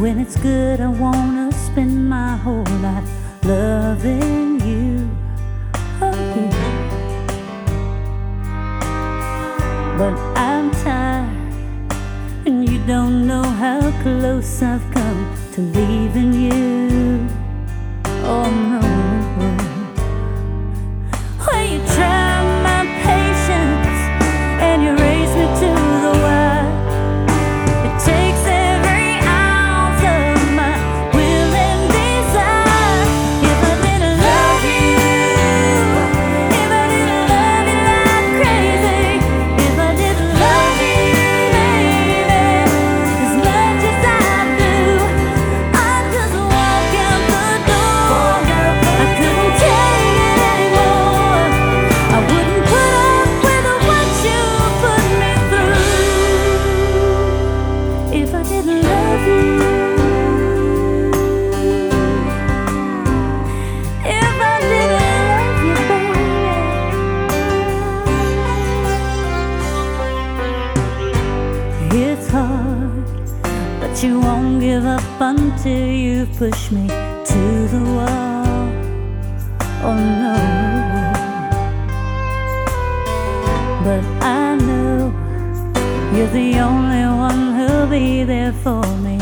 When it's good, I wanna spend my whole life loving you. Oh, yeah. But I'm tired, and you don't know how close I've come to leaving you. Oh no. Well, you try my patience and you raise me to the wire. It takes every ounce of my will and desire. If I didn't love you, if I didn't love you like crazy, if I didn't love you, baby, as much as I do, I'd just walk out the door. I couldn't take it anymore. I wouldn't put up with what you put me through if I didn't love you. If I didn't love you, baby. It's hard, but you won't give up until you push me to the wall. Oh no. But I know you're the only one who'll be there for me